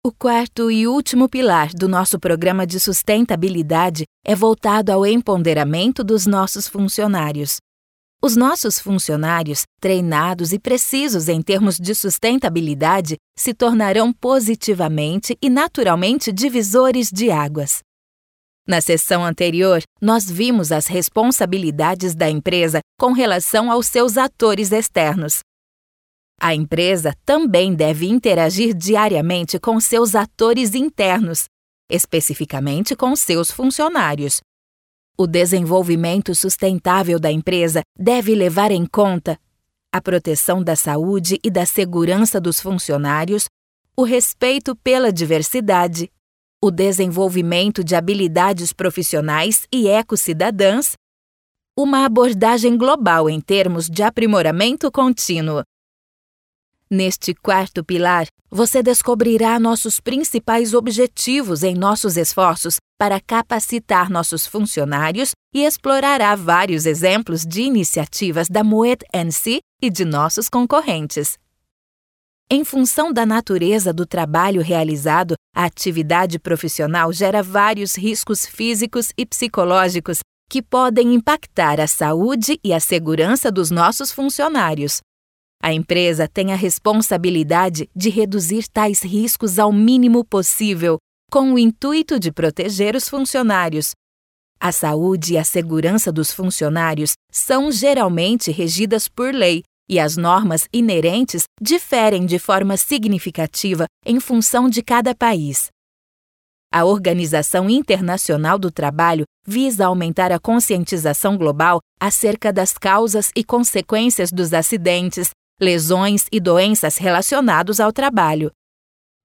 O quarto e último pilar do nosso programa de sustentabilidade é voltado ao empoderamento dos nossos funcionários. Os nossos funcionários, treinados e precisos em termos de sustentabilidade, se tornarão positivamente e naturalmente divisores de águas. Na sessão anterior, nós vimos as responsabilidades da empresa com relação aos seus atores externos. A empresa também deve interagir diariamente com seus atores internos, especificamente com seus funcionários. O desenvolvimento sustentável da empresa deve levar em conta a proteção da saúde e da segurança dos funcionários, o respeito pela diversidade, o desenvolvimento de habilidades profissionais e ecocidadãs, uma abordagem global em termos de aprimoramento contínuo. Neste quarto pilar, você descobrirá nossos principais objetivos em nossos esforços para capacitar nossos funcionários e explorará vários exemplos de iniciativas da Moet NC e de nossos concorrentes. Em função da natureza do trabalho realizado, a atividade profissional gera vários riscos físicos e psicológicos que podem impactar a saúde e a segurança dos nossos funcionários. A empresa tem a responsabilidade de reduzir tais riscos ao mínimo possível, com o intuito de proteger os funcionários. A saúde e a segurança dos funcionários são geralmente regidas por lei, e as normas inerentes diferem de forma significativa em função de cada país. A Organização Internacional do Trabalho visa aumentar a conscientização global acerca das causas e consequências dos acidentes, lesões e doenças relacionados ao trabalho.